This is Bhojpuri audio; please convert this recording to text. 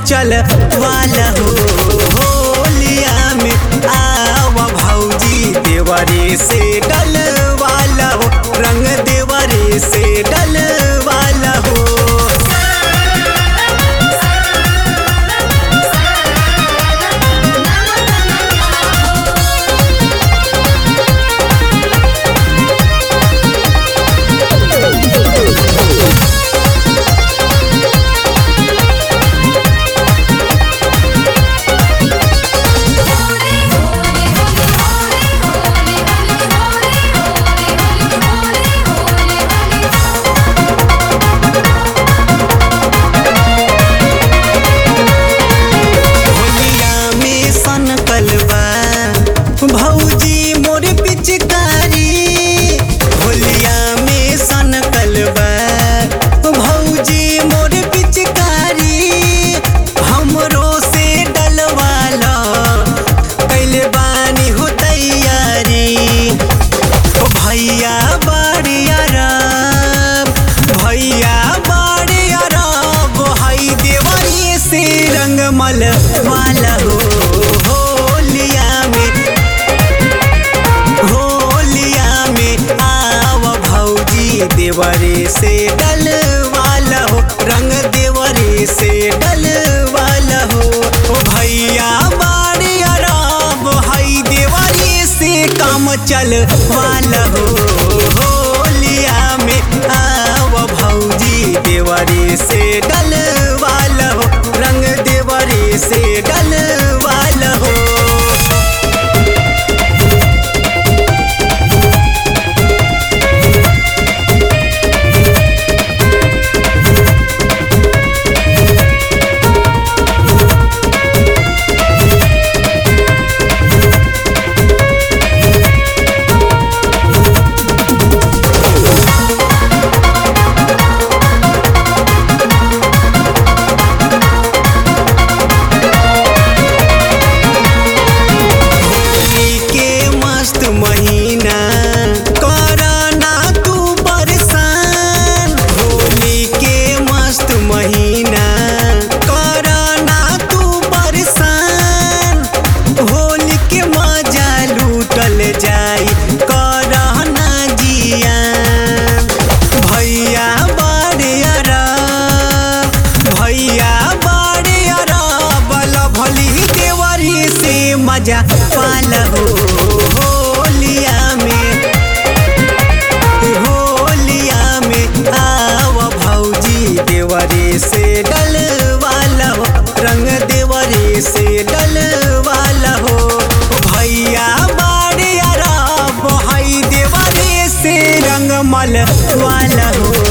चल वाला हो होलिया में आवा भौजी देवरे से डल वाला हो रंग देवरे से डल वाला हो। भौजी मोर पिचकारी होलिया में सन कलबा भौजी मोर पिचकारी हमरो से डलवाला कैले बानी हो तैयारी ओ भैया बाड़िया रब भैया बाड़िया रब हई देवरी से रंगमल वाला हो देवरे से डल वाला हो रंग देवरे से डल वाला हो ओ भैया बाड़िया रब हई देवरे से काम चल वाला हो होलिया में आव भौजी देवरे से डल वाला हो रंग देवरे से डल वाला हो। महीना करना तू परेशान होली के मस्त महीना करना तू परेशान होली के मजा लूटल जाई करना जियान भैया बाड़िया रब भैया बाड़िया रब भली देवरी से मजा पाल हो देवरे से डल वाला हो रंग देवरे से डल वाला हो भैया बाड़िया रब हई देवरे से रंगमल वाला हो।